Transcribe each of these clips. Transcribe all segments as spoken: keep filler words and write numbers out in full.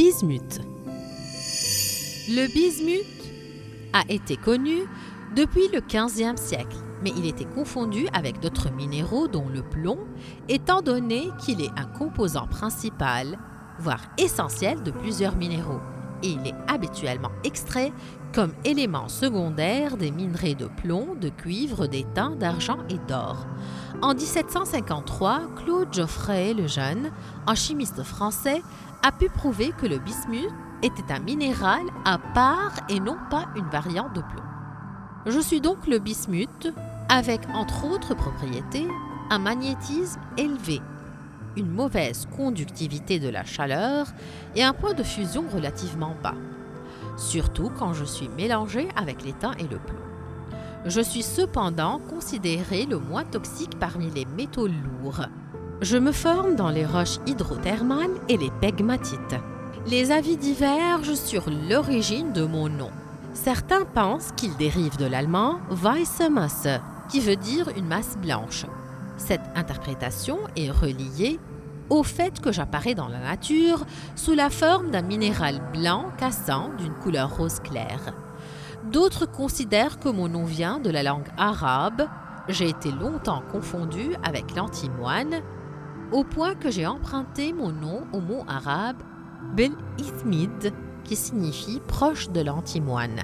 bismuth. Le bismuth a été connu depuis le quinzième siècle, mais il était confondu avec d'autres minéraux dont le plomb, étant donné qu'il est un composant principal, voire essentiel de plusieurs minéraux, et il est habituellement extrait comme élément secondaire des minerais de plomb, de cuivre, d'étain, d'argent et d'or. En dix-sept cent cinquante-trois, Claude Geoffroy le Jeune, un chimiste français, a pu prouver que le bismuth était un minéral à part et non pas une variante de plomb. Je suis donc le bismuth, avec entre autres propriétés, un magnétisme élevé, une mauvaise conductivité de la chaleur et un point de fusion relativement bas, surtout quand je suis mélangé avec l'étain et le plomb. Je suis cependant considéré le moins toxique parmi les métaux lourds. Je me forme dans les roches hydrothermales et les pegmatites. Les avis divergent sur l'origine de mon nom. Certains pensent qu'il dérive de l'allemand Weiße Masse, qui veut dire une masse blanche. Cette interprétation est reliée au fait que j'apparais dans la nature sous la forme d'un minéral blanc cassant d'une couleur rose clair. D'autres considèrent que mon nom vient de la langue arabe. J'ai été longtemps confondu avec l'antimoine, au point que j'ai emprunté mon nom au mot arabe Bel Ithmid, qui signifie proche de l'antimoine.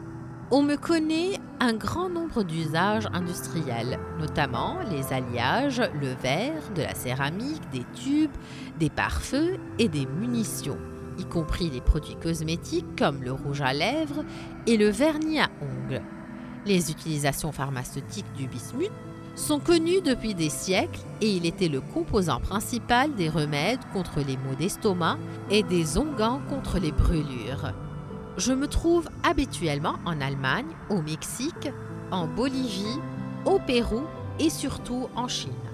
On me connaît un grand nombre d'usages industriels, notamment les alliages, le verre, de la céramique, des tubes, des pare-feux et des munitions, y compris les produits cosmétiques comme le rouge à lèvres et le vernis à ongles. Les utilisations pharmaceutiques du bismuth sont connues depuis des siècles et il était le composant principal des remèdes contre les maux d'estomac et des onguents contre les brûlures. Je me trouve habituellement en Allemagne, au Mexique, en Bolivie, au Pérou et surtout en Chine.